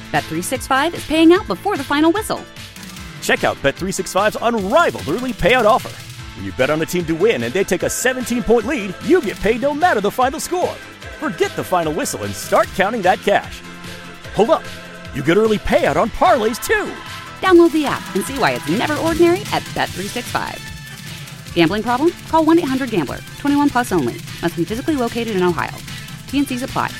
Bet365 is paying out before the final whistle. Check out Bet365's unrivaled early payout offer. When you bet on a team to win and they take a 17-point lead, you get paid no matter the final score. Forget the final whistle and start counting that cash. Hold up. You get early payout on parlays, too. Download the app and see why it's never ordinary at Bet365. Gambling problem? Call 1-800-GAMBLER. 21 plus only. Must be physically located in Ohio. T&Cs apply.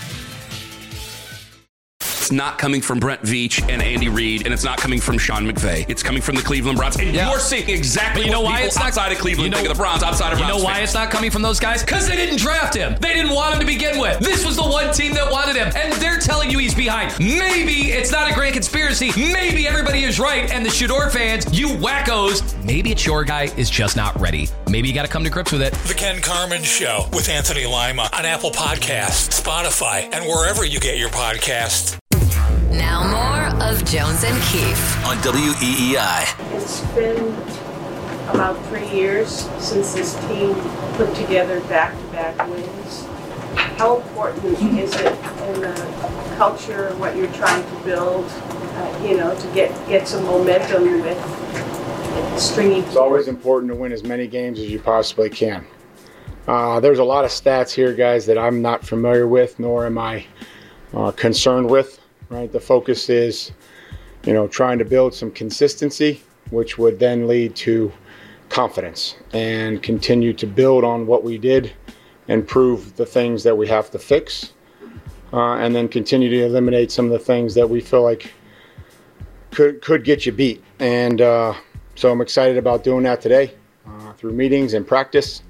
It's not coming from Brent Veach and Andy Reid, and it's not coming from Sean McVay. It's coming from the Cleveland Browns. And you're seeing exactly what people outside of Cleveland think of the Browns, outside of Browns. You know why it's not coming from those guys? Because they didn't draft him. They didn't want him to begin with. This was the one team that wanted him, and they're telling you he's behind. Maybe it's not a grand conspiracy. Maybe everybody is right, and the Shador fans, you wackos, maybe it's your guy is just not ready. Maybe you got to come to grips with it. The Ken Carman Show with Anthony Lima on Apple Podcasts, Spotify, and wherever you get your podcasts. Now more of Jones and Keefe on WEEI. It's been about 3 years since this team put together back-to-back wins. How important is it in the culture, what you're trying to build, to get some momentum with stringing? It's always important to win as many games as you possibly can. There's a lot of stats here, guys, that I'm not familiar with, nor am I concerned with. Right, the focus is, trying to build some consistency, which would then lead to confidence and continue to build on what we did, improve the things that we have to fix, and then continue to eliminate some of the things that we feel like could get you beat. And so I'm excited about doing that today through meetings and practice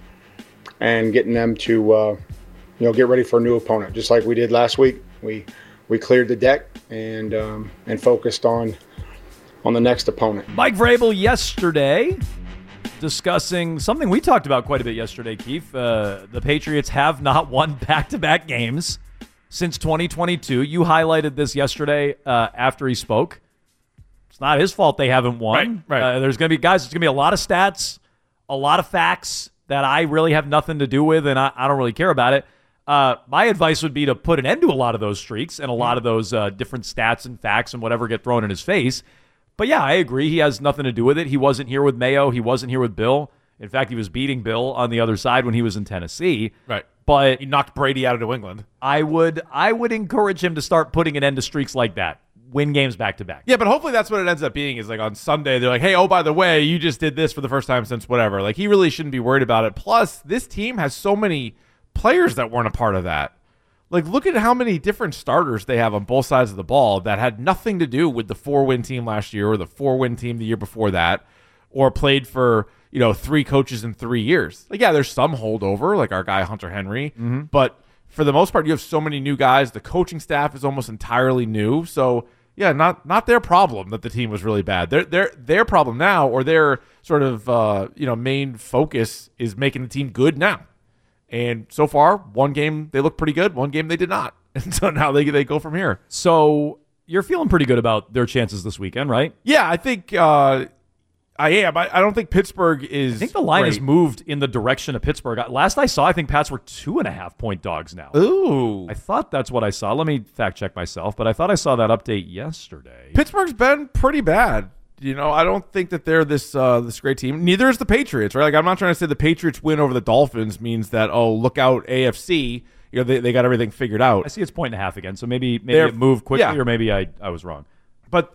and getting them to, get ready for a new opponent, just like we did last week. We cleared the deck and focused on the next opponent. Mike Vrabel yesterday discussing something we talked about quite a bit yesterday, Keith. The Patriots have not won back-to-back games since 2022. You highlighted this yesterday after he spoke. It's not his fault they haven't won. Right. There's going to be, guys, there's going to be a lot of stats, a lot of facts that I really have nothing to do with, and I don't really care about it. My advice would be to put an end to a lot of those streaks and a lot of those different stats and facts and whatever get thrown in his face. But yeah, I agree. He has nothing to do with it. He wasn't here with Mayo. He wasn't here with Bill. In fact, he was beating Bill on the other side when he was in Tennessee. Right. But he knocked Brady out of New England. I would encourage him to start putting an end to streaks like that. Win games back to back. Yeah, but hopefully that's what it ends up being, is like on Sunday, they're like, hey, oh, by the way, you just did this for the first time since whatever. Like, he really shouldn't be worried about it. Plus, this team has so many players that weren't a part of that. Like, look at how many different starters they have on both sides of the ball that had nothing to do with the 4-win team last year or the 4-win team the year before that, or played for, 3 coaches in 3 years. Like, yeah, there's some holdover, like our guy Hunter Henry, but for the most part, you have so many new guys. The coaching staff is almost entirely new. So, yeah, not their problem that the team was really bad. Their problem now, or their sort of main focus, is making the team good now. And so far, one game they look pretty good, one game they did not. And so now they go from here. So you're feeling pretty good about their chances this weekend, right? Yeah, I think I am. I don't think Pittsburgh is. I think the line great. has moved in the direction of Pittsburgh. Last I saw, I think Pats were 2.5-point dogs now. Ooh. I thought that's what I saw. Let me fact check myself, but I thought I saw that update yesterday. Pittsburgh's been pretty bad. I don't think that they're this great team. Neither is the Patriots, right? Like, I'm not trying to say the Patriots win over the Dolphins means that, oh, look out, AFC. They got everything figured out. I see it's 1.5 again, so maybe it moved quickly, or maybe I was wrong. But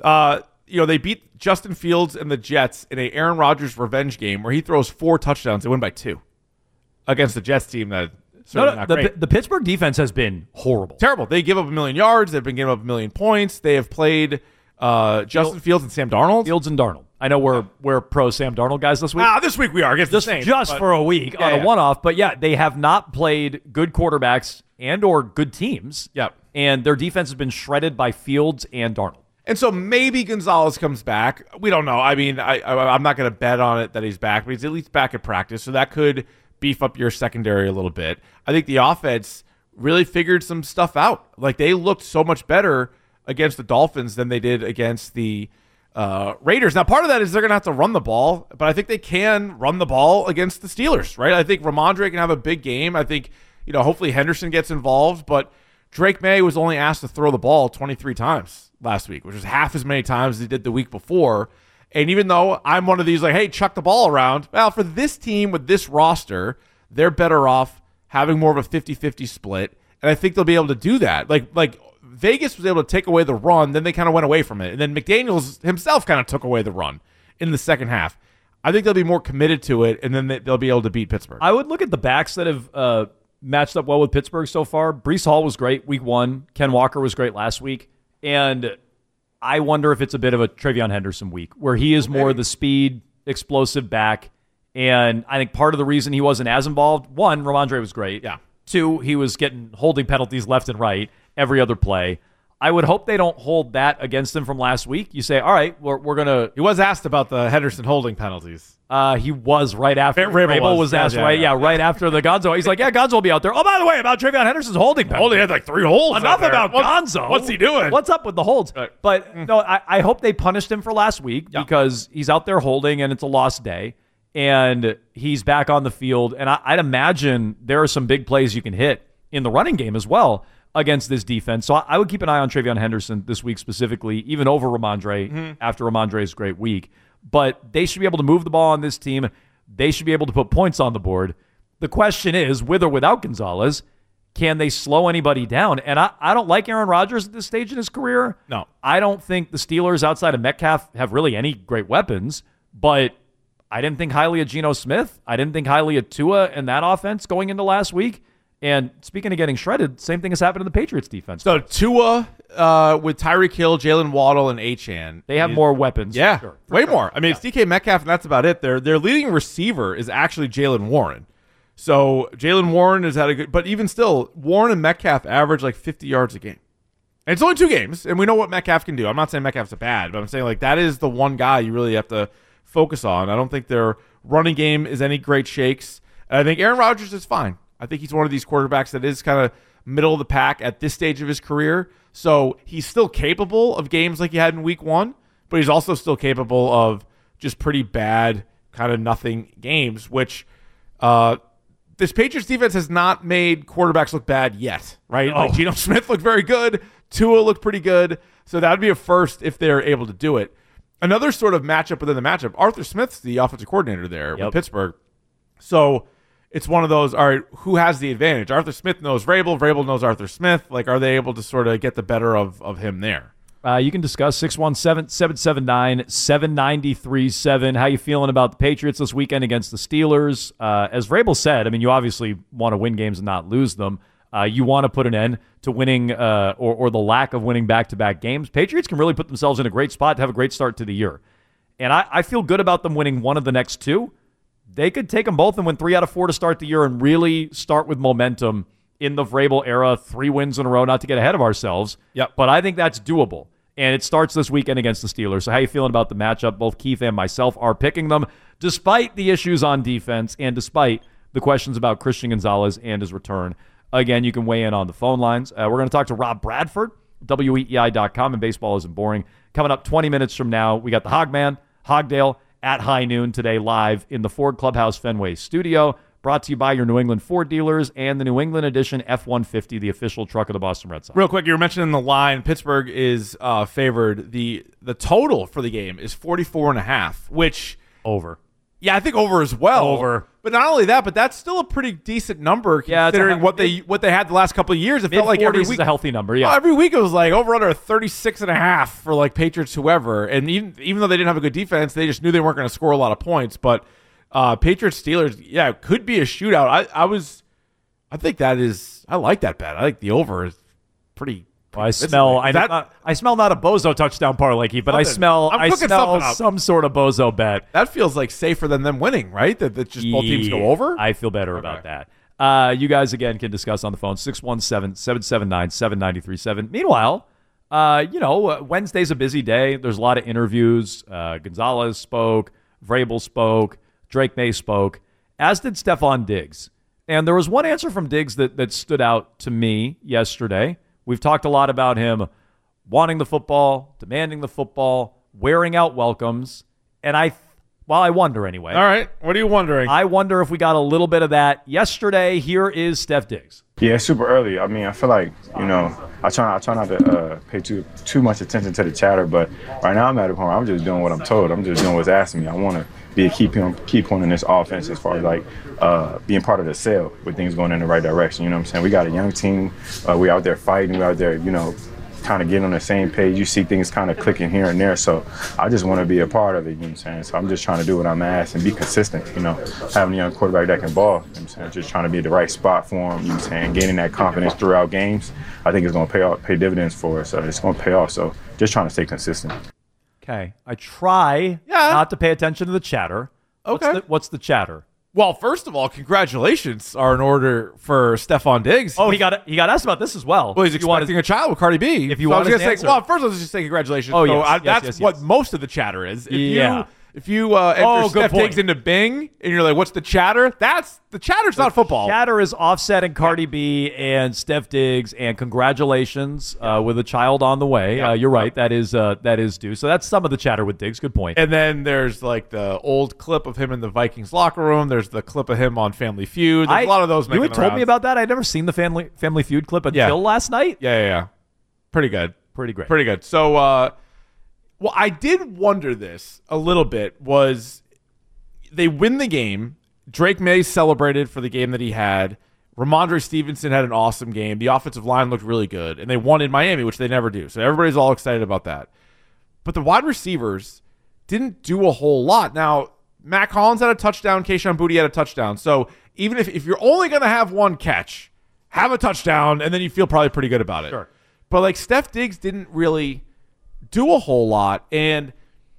they beat Justin Fields and the Jets in a Aaron Rodgers revenge game where he throws 4 touchdowns. They win by 2 against the Jets team that. The Pittsburgh defense has been horrible. Terrible. They give up 1 million yards. They've been giving up 1 million points. They have played Justin Fields and Sam Darnold. Fields and Darnold. I know we're pro Sam Darnold guys this week. This week we are against the Saints, just for a week on a one-off. But yeah, they have not played good quarterbacks and or good teams. Yep. And their defense has been shredded by Fields and Darnold. And so maybe Gonzalez comes back. We don't know. I mean, I'm not going to bet on it that he's back, but he's at least back at practice. So that could beef up your secondary a little bit. I think the offense really figured some stuff out. Like, they looked so much better against the Dolphins than they did against the Raiders. Now, part of that is they're going to have to run the ball, but I think they can run the ball against the Steelers, right? I think Ramondre can have a big game. I think, hopefully Henderson gets involved, but Drake May was only asked to throw the ball 23 times last week, which was half as many times as he did the week before. And even though I'm one of these like, hey, chuck the ball around, well, for this team with this roster, they're better off having more of a 50-50 split. And I think they'll be able to do that. Like Vegas was able to take away the run, then they kind of went away from it. And then McDaniels himself kind of took away the run in the second half. I think they'll be more committed to it, and then they'll be able to beat Pittsburgh. I would look at the backs that have matched up well with Pittsburgh so far. Breece Hall was great week 1. Ken Walker was great last week. And I wonder if it's a bit of a Travion Henderson week where he is more the speed, explosive back. And I think part of the reason he wasn't as involved, 1, Ramondre was great. Yeah. 2, he was getting holding penalties left and right every other play. I would hope they don't hold that against him from last week. You say, all right, we're going to... He was asked about the Henderson holding penalties. He was right after. Rabel was asked, right after the Gonzo. He's like, yeah, Gonzo will be out there. Oh, by the way, about Travion Henderson's holding penalty. Only had like 3 holds. Enough about Gonzo. What's he doing? What's up with the holds? But no, I hope they punished him for last week because he's out there holding and it's a lost day. And he's back on the field. And I'd imagine there are some big plays you can hit in the running game as well against this defense. So I would keep an eye on Travion Henderson this week specifically, even over Ramondre after Ramondre's great week. But they should be able to move the ball on this team. They should be able to put points on the board. The question is, with or without Gonzalez, can they slow anybody down? And I don't like Aaron Rodgers at this stage in his career. No. I don't think the Steelers outside of Metcalf have really any great weapons, but I didn't think highly of Geno Smith. I didn't think highly of Tua in that offense going into last week. And speaking of getting shredded, same thing has happened to the Patriots defense. So Tua with Tyreek Hill, Jalen Waddle, and Achane. They have more weapons. Yeah, way more. I mean, it's DK Metcalf, and that's about it. Their leading receiver is actually Jalen Warren. So Jalen Warren has had a good, but even still, Warren and Metcalf average like 50 yards a game. And it's only 2 games, and we know what Metcalf can do. I'm not saying Metcalf's bad, but I'm saying like that is the one guy you really have to focus on. I don't think their running game is any great shakes. And I think Aaron Rodgers is fine. I think he's one of these quarterbacks that is kind of middle of the pack at this stage of his career. So he's still capable of games like he had in week 1, but he's also still capable of just pretty bad kind of nothing games, which this Patriots defense has not made quarterbacks look bad yet, right? Like Geno Smith looked very good. Tua looked pretty good. So that would be a first if they're able to do it. Another sort of matchup within the matchup, Arthur Smith's the offensive coordinator there with Pittsburgh. So it's one of those, all right, who has the advantage? Arthur Smith knows Vrabel. Vrabel knows Arthur Smith. Like, are they able to sort of get the better of him there? You can discuss 617-779-7937. How you feeling about the Patriots this weekend against the Steelers? As Vrabel said, I mean, you obviously want to win games and not lose them. You want to put an end to winning or the lack of winning back-to-back games. Patriots can really put themselves in a great spot to have a great start to the year. And I feel good about them winning one of the next 2. They could take them both and win 3 out of 4 to start the year and really start with momentum in the Vrabel era, 3 wins in a row, not to get ahead of ourselves. Yep. But I think that's doable. And it starts this weekend against the Steelers. So how you feeling about the matchup? Both Keith and myself are picking them, despite the issues on defense and despite the questions about Christian Gonzalez and his return. Again, you can weigh in on the phone lines. We're going to talk to Rob Bradford, WEEI.com, and Baseball Isn't Boring. Coming up 20 minutes from now, we got the Hogman, Hogdale, at high noon today live in the Ford Clubhouse Fenway studio, brought to you by your New England Ford dealers and the New England Edition F-150, the official truck of the Boston Red Sox. Real quick, you were mentioning the line. Pittsburgh is favored. The total for the game is 44.5, which... Over. Yeah, I think over as well. Over. But not only that, but that's still a pretty decent number considering what they had the last couple of years. It felt like every week is a healthy number, yeah. Every week it was like over under 36.5 for like Patriots, whoever. And even though they didn't have a good defense, they just knew they weren't going to score a lot of points. But Patriots Steelers, yeah, it could be a shootout. I like that bet. I think the over is pretty. I smell not a Bozo touchdown parlay, but I smell some sort of Bozo bet. That feels like safer than them winning, right? That just both teams go over. I feel better about that. You guys again can discuss on the phone 617-779-7937. Meanwhile, Wednesday's a busy day. There's a lot of interviews. Gonzalez spoke, Vrabel spoke, Drake May spoke, as did Stephon Diggs. And there was one answer from Diggs that stood out to me yesterday. We've talked a lot about him wanting the football, demanding the football, wearing out welcomes. And I Well, I wonder anyway. All right. What are you wondering? I wonder if we got a little bit of that yesterday. Here is Steph Diggs. Yeah, it's super early. I mean, I feel like, I try not to pay too much attention to the chatter, but right now I'm at a point where I'm just doing what I'm told. I'm just doing what's asked of me. I want to be a key point in this offense as far as being part of the sale with things going in the right direction. You know what I'm saying? We got a young team. We out there fighting. We out there, kind of getting on the same page. You see things kind of clicking here and there. So I just want to be a part of it, you know what I'm saying? So I'm just trying to do what I'm asked and be consistent, having a young quarterback that can ball, you know what I'm saying? Just trying to be at the right spot for him, you know what I'm saying? Gaining that confidence throughout games, I think it's going to pay dividends for us. So it's going to pay off. So just trying to stay consistent. Okay. I try not to pay attention to the chatter. Okay. What's the chatter? Well, first of all, congratulations are in order for Stephon Diggs. Oh, he got asked about this as well. Well, he's expecting a child with Cardi B. If you want to say, well, first let's just say congratulations. Oh, so yes, that's what most of the chatter is. If you enter good Steph Diggs into Bing and you're like, what's the chatter? The chatter's not football. Chatter is Offset and Cardi B and Steph Diggs, and congratulations with a child on the way. You're right. That is due. So that's some of the chatter with Diggs. Good point. And then there's like the old clip of him in the Vikings locker room. There's the clip of him on Family Feud. There's a lot of those making You had told me about that. I'd never seen the Family Feud clip until last night. Yeah. Pretty good. Pretty great. Pretty good. So, well, I did wonder this a little bit. Was they win the game? Drake May celebrated for the game that he had. Ramondre Stevenson had an awesome game. The offensive line looked really good, and they won in Miami, which they never do. So everybody's all excited about that. But the wide receivers didn't do a whole lot. Now, Matt Collins had a touchdown. Kayshon Boutte had a touchdown. So even if you're only going to have one catch, have a touchdown, and then you feel probably pretty good about it. Sure. But like Steph Diggs didn't really do a whole lot, and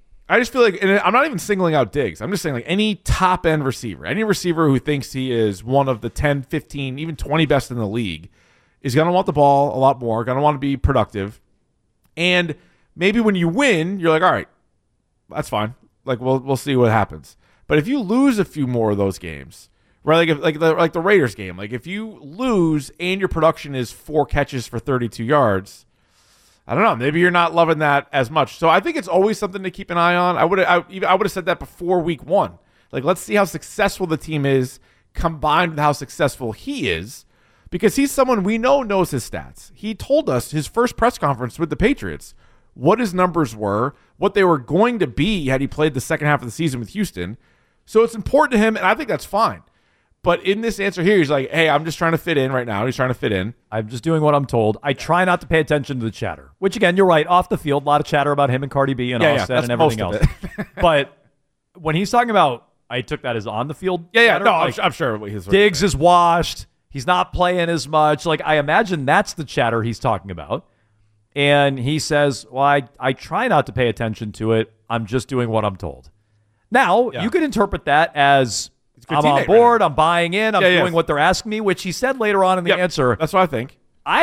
I just feel like, and I'm not even singling out Diggs. I'm just saying like any top-end receiver, any receiver who thinks he is one of the 10, 15, even 20 best in the league is going to want the ball a lot more, going to want to be productive. And maybe when you win, you're like, all right, that's fine. Like we'll see what happens. But if you lose a few more of those games, right? Like the Raiders game, like if you lose and your production is 4 catches for 32 yards, I don't know. Maybe you're not loving that as much. So I think it's always something to keep an eye on. I would have said that before week 1. Like, let's see how successful the team is combined with how successful he is, because he's someone we knows his stats. He told us his first press conference with the Patriots what his numbers were, what they were going to be had he played the second half of the season with Houston. So it's important to him, and I think that's fine. But in this answer here, he's like, hey, I'm just trying to fit in right now. He's trying to fit in. I'm just doing what I'm told. I try not to pay attention to the chatter, which, again, you're right. Off the field, a lot of chatter about him and Cardi B and Offset and everything else. But when he's talking about, I took that as on the field chatter. No, like, I'm sure. Diggs is washed. He's not playing as much. Like, I imagine that's the chatter he's talking about. And he says, well, I try not to pay attention to it. I'm just doing what I'm told. Now, you could interpret that as I'm on board, I'm buying in, I'm doing what they're asking me, which he said later on in the answer. That's what I think.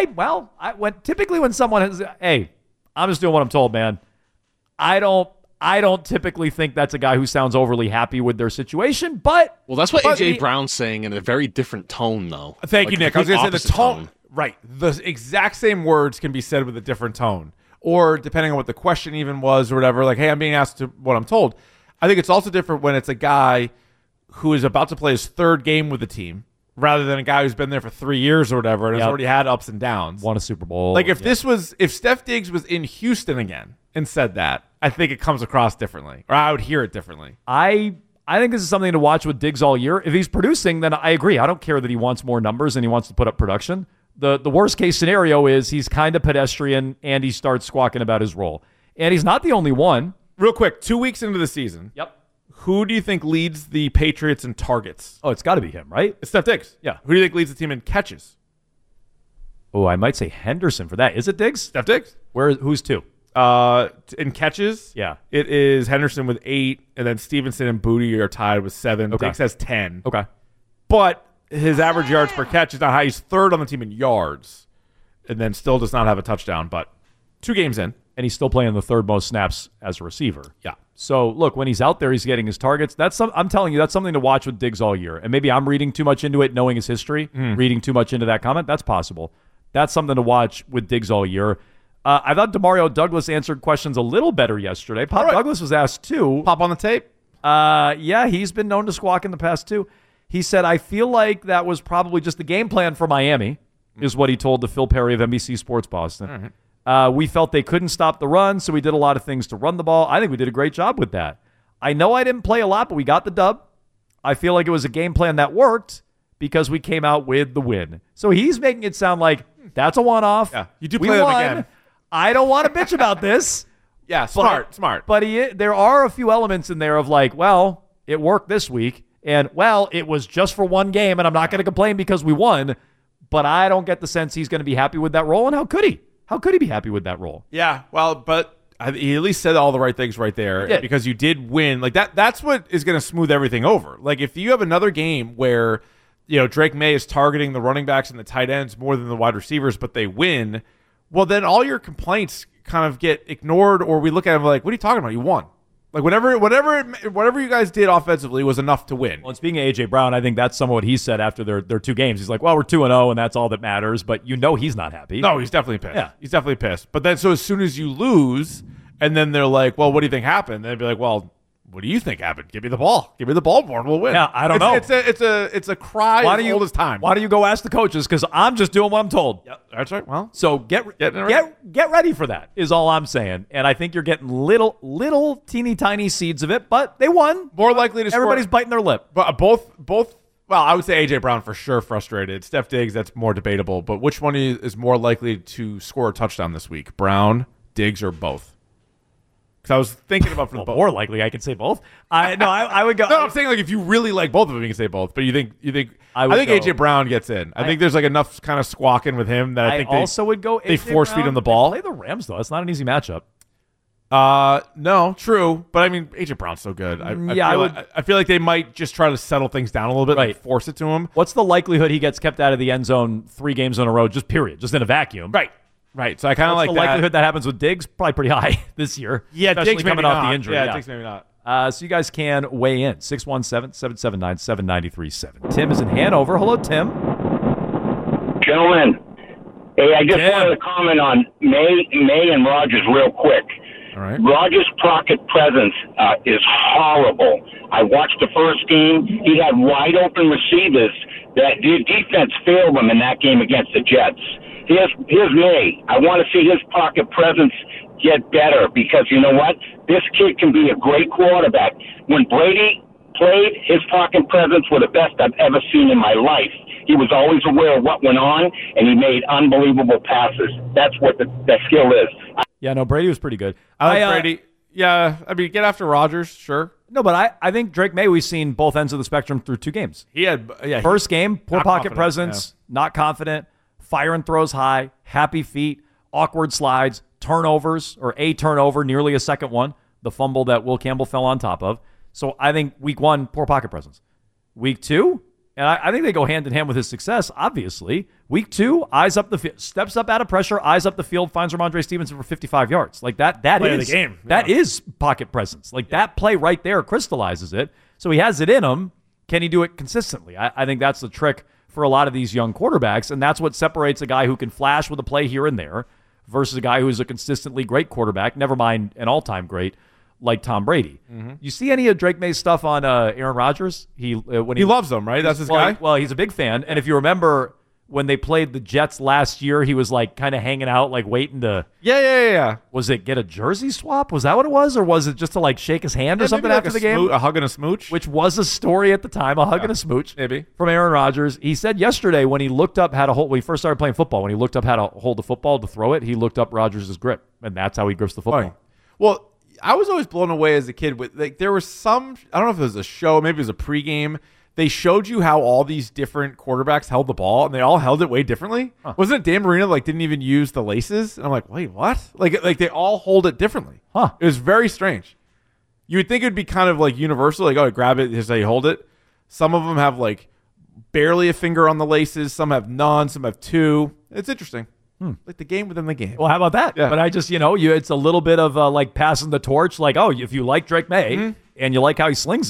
Typically when someone has, hey, I'm just doing what I'm told, man. I don't typically think that's a guy who sounds overly happy with their situation, but that's what AJ Brown's saying in a very different tone, though. Thank you, Nick. I was going to say the tone. Right. The exact same words can be said with a different tone, or depending on what the question even was or whatever, like, hey, I'm being asked to what I'm told. I think it's also different when it's a guy who is about to play his 3rd game with the team rather than a guy who's been there for 3 years or whatever and has already had ups and downs. Won a Super Bowl. Like if Steph Diggs was in Houston again and said that, I think it comes across differently, or I would hear it differently. I think this is something to watch with Diggs all year. If he's producing, then I agree. I don't care that he wants more numbers and he wants to put up production. The worst case scenario is he's kind of pedestrian and he starts squawking about his role. And he's not the only one. Real quick, 2 weeks into the season. Yep. Who do you think leads the Patriots in targets? Oh, it's got to be him, right? It's Steph Diggs. Yeah. Who do you think leads the team in catches? Oh, I might say Henderson for that. Is it Diggs? Steph Diggs. Who's 2? In catches, yeah, it is Henderson with 8, and then Stevenson and Boutte are tied with 7. Okay. Diggs has 10. Okay. But his average yards per catch is not high. He's 3rd on the team in yards, and then still does not have a touchdown, but 2 games in. And he's still playing the 3rd most snaps as a receiver. Yeah. So, look, when he's out there, he's getting his targets. I'm telling you, that's something to watch with Diggs all year. And maybe I'm reading too much into it, knowing his history, reading too much into that comment. That's possible. That's something to watch with Diggs all year. I thought Demario Douglas answered questions a little better yesterday. Douglas was asked too. Pop on the tape? Yeah, he's been known to squawk in the past too. He said, I feel like that was probably just the game plan for Miami, is what he told to Phil Perry of NBC Sports Boston. We felt they couldn't stop the run, so we did a lot of things to run the ball. I think we did a great job with that. I know I didn't play a lot, but we got the dub. I feel like it was a game plan that worked because we came out with the win. So he's making it sound like that's a one-off. Yeah, you do play them again. I don't want to bitch about this. Yeah, smart. But there are a few elements in there of like, well, it worked this week. And, well, it was just for one game, and I'm not going to complain because we won. But I don't get the sense he's going to be happy with that role. And how could he? How could he be happy with that role? Yeah, well, but he at least said all the right things right there because you did win. Like that's what is going to smooth everything over. Like if you have another game where, Drake May is targeting the running backs and the tight ends more than the wide receivers, but they win, well, then all your complaints kind of get ignored, or we look at them like, what are you talking about? You won. Like whatever you guys did offensively was enough to win. Well, and speaking of A.J. Brown, I think that's some of what he said after their 2 games. He's like, well, we're 2-0, and that's all that matters. But he's not happy. No, he's definitely pissed. Yeah. He's definitely pissed. But then so as soon as you lose, and then they're like, well, what do you think happened? They'd be like, well, what do you think happened? Give me the ball. Give me the ball more and we'll win. Yeah, I don't know. It's a cry as old as time. Why don't you go ask the coaches? Because I'm just doing what I'm told. Yep, that's right. Well, so get ready for that is all I'm saying. And I think you're getting little teeny tiny seeds of it, but they won. More likely to score. Everybody's biting their lip. But both. Well, I would say A.J. Brown for sure frustrated. Steph Diggs, that's more debatable. But which one is more likely to score a touchdown this week? Brown, Diggs, or both? Because I was thinking about from both. More likely, I could say both. I would go. No, I'm saying like if you really like both of them, you can say both. But you think I think A.J. Brown gets in. I think there's like enough kind of squawking with him that I think also would go. They force feed him the ball. They play the Rams though. It's not an easy matchup. No, true. But I mean, A.J. Brown's so good. I feel like they might just try to settle things down a little bit, and force it to him. What's the likelihood he gets kept out of the end zone 3 games in a row? Just period. Just in a vacuum. Right. So I kind of like the likelihood that happens with Diggs probably pretty high this year. Yeah, especially Diggs coming off the injury. Yeah, Diggs maybe not. So you guys can weigh in 617-779-7937. Tim is in Hanover. Hello, Tim. Gentlemen, hey, I just wanted to comment on May and Rodgers real quick. All right. Rodgers' pocket presence is horrible. I watched the first game. He had wide open receivers that the defense failed him in that game against the Jets. Here's May. I want to see his pocket presence get better because you know what? This kid can be a great quarterback. When Brady played, his pocket presence was the best I've ever seen in my life. He was always aware of what went on, and he made unbelievable passes. That's what that skill is. Yeah, no, Brady was pretty good. I like Brady. Yeah, I mean, get after Rodgers, sure. No, but I think Drake May, we've seen both ends of the spectrum through 2 games. First game, poor pocket presence, not confident, fire and throws high, happy feet, awkward slides, turnovers, or a turnover, nearly a second one, the fumble that Will Campbell fell on top of. So I think week 1, poor pocket presence. Week 2, and I think they go hand in hand with his success, obviously. Week 2, eyes up the field, steps up out of pressure, eyes up the field, finds Ramondre Stevenson for 55 yards. Like that play is of the game. That is pocket presence. Like that play right there crystallizes it. So he has it in him. Can he do it consistently? I think that's the trick for a lot of these young quarterbacks, and that's what separates a guy who can flash with a play here and there versus a guy who is a consistently great quarterback, never mind an all-time great like Tom Brady. Mm-hmm. You see any of Drake May's stuff on Aaron Rodgers? He loves him, right? That's his guy? Well, he's a big fan, and if you remember when they played the Jets last year, he was like kind of hanging out, like waiting to... Yeah. Was it get a jersey swap? Was that what it was? Or was it just to like shake his hand or something after the game? A hug and a smooch? Which was a story at the time, a hug and a smooch. Maybe. From Aaron Rodgers. He said yesterday when he looked up how to hold... When he first started playing football, when he looked up how to hold the football to throw it, he looked up Rodgers' grip. And that's how he grips the football. Right. Well, I was always blown away as a kid with... like there was some... I don't know if it was a show, maybe it was a pregame... They showed you how all these different quarterbacks held the ball, and they all held it way differently. Huh. Wasn't it Dan Marino didn't even use the laces? And I'm like, wait, what? Like they all hold it differently. Huh? It was very strange. You would think it would be kind of like universal, like grab it, here's how you hold it. Some of them have like barely a finger on the laces. Some have none. Some have 2. It's interesting. Like the game within the game. Well, how about that? Yeah. But I just, it's a little bit of like passing the torch. Like, if you like Drake May and you like how he slings it,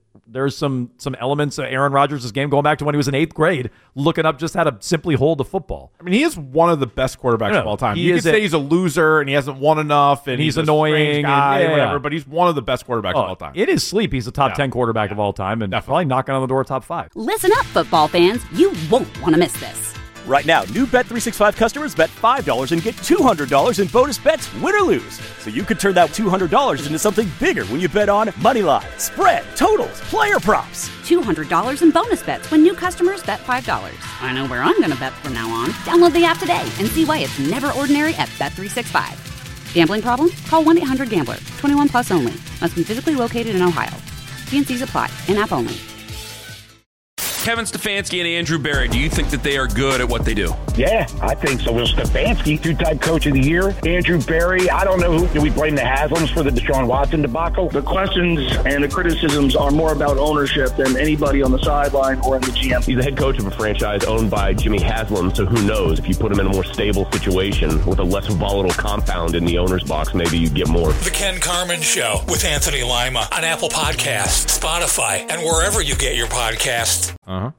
there's some elements of Aaron Rodgers' game going back to when he was in 8th grade, looking up just how to simply hold the football. I mean, he is one of the best quarterbacks of all time. You can say he's a loser and he hasn't won enough and he's a annoying strange guy and whatever, but he's one of the best quarterbacks of all time. In his sleep, he's a top 10 quarterback of all time and probably knocking on the door top 5. Listen up, football fans. You won't want to miss this. Right now, new Bet365 customers bet $5 and get $200 in bonus bets, win or lose. So you could turn that $200 into something bigger when you bet on money line, spread, totals, player props. $200 in bonus bets when new customers bet $5. I know where I'm going to bet from now on. Download the app today and see why it's never ordinary at Bet365. Gambling problem? Call 1-800-GAMBLER. 21 plus only. Must be physically located in Ohio. T&Cs apply. In-app only. Kevin Stefanski and Andrew Berry, do you think that they are good at what they do? Yeah, I think so. Well, Stefanski, two-time coach of the year. Andrew Berry, I don't know who. Do we blame the Haslams for the Deshaun Watson debacle? The questions and the criticisms are more about ownership than anybody on the sideline or in the GM. He's the head coach of a franchise owned by Jimmy Haslam, so who knows? If you put him in a more stable situation with a less volatile compound in the owner's box, maybe you get more. The Ken Carman Show with Anthony Lima on Apple Podcasts, Spotify, and wherever you get your podcasts.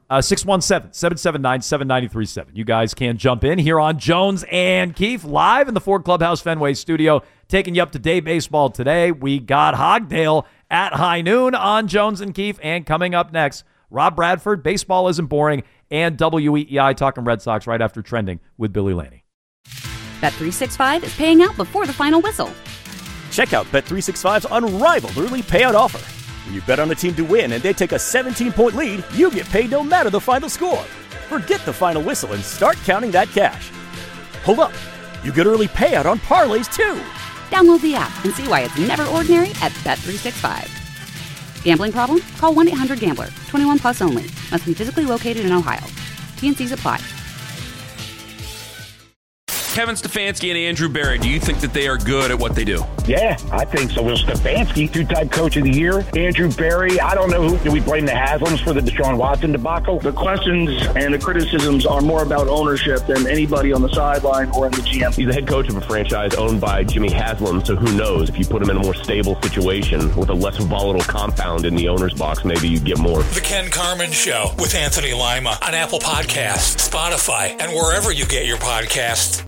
617-779-7937. You guys can jump in here on Jones and Keefe live in the Ford Clubhouse Fenway studio, taking you up to day baseball today. We got Hogdale at high noon on Jones and Keefe, and coming up next, Rob Bradford, Baseball Isn't Boring, and WEEI talking Red Sox right after Trending with Billy Laney. Bet365 is paying out before the final whistle. Check out Bet365's unrivaled early payout offer. When you bet on a team to win and they take a 17-point lead, you get paid no matter the final score. Forget the final whistle and start counting that cash. Hold up. You get early payout on parlays, too. Download the app and see why it's never ordinary at Bet365. Gambling problem? Call 1-800-GAMBLER. 21 plus only. Must be physically located in Ohio. T&Cs apply. Kevin Stefanski and Andrew Berry, do you think that they are good at what they do? Yeah, I think so. Well, Stefanski, two-time coach of the year. Andrew Berry, I don't know who. Do we blame the Haslams for the Deshaun Watson debacle? The questions and the criticisms are more about ownership than anybody on the sideline or in the GM. He's the head coach of a franchise owned by Jimmy Haslam, so who knows? If you put him in a more stable situation with a less volatile compound in the owner's box, maybe you get more. The Ken Carman Show with Anthony Lima on Apple Podcasts, Spotify, and wherever you get your podcasts.